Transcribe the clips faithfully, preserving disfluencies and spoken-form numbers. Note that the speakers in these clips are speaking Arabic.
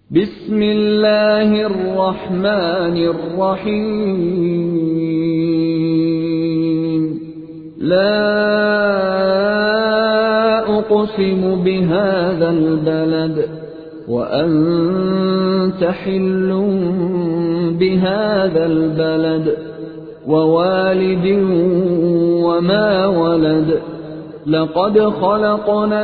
بسم الله الرحمن الرحيم لا أقسم بهذا البلد وأنت حل بهذا البلد ووالد وما ولد لقد خلقنا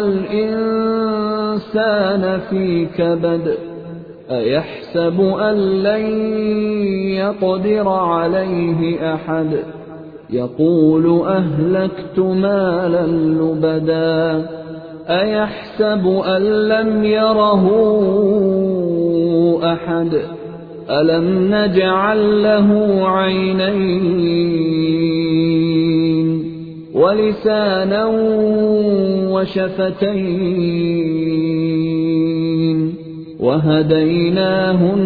الإنسان في كبد أيحسب أن لن يقدر عليه أحد يقول أهلكت مالا لبدا أيحسب أن لم يره أحد ألم نجعل له عينين ولسانا وشفتين وهديناه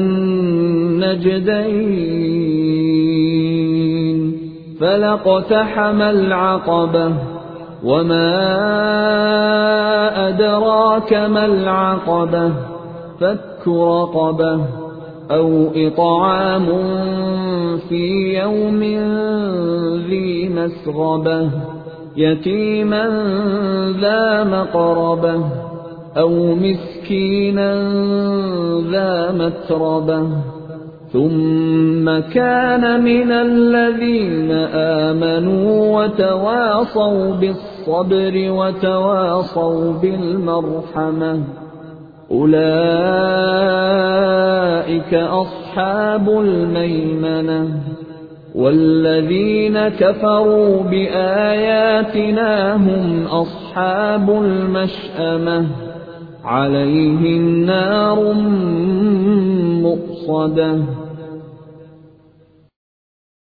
النجدين فلاقتحم العقبة وما أدراك ما العقبة فك رقبة أو إطعام في يوم ذي مسغبة يتيما ذا مقربة أو مسكينا ذا متربة ثم كان من الذين آمنوا وتواصوا بالصبر وتواصوا بالمرحمة أولئك أصحاب الميمنة والذين كفروا بآياتنا هم أصحاب المشأمة عليهم نار مؤصدة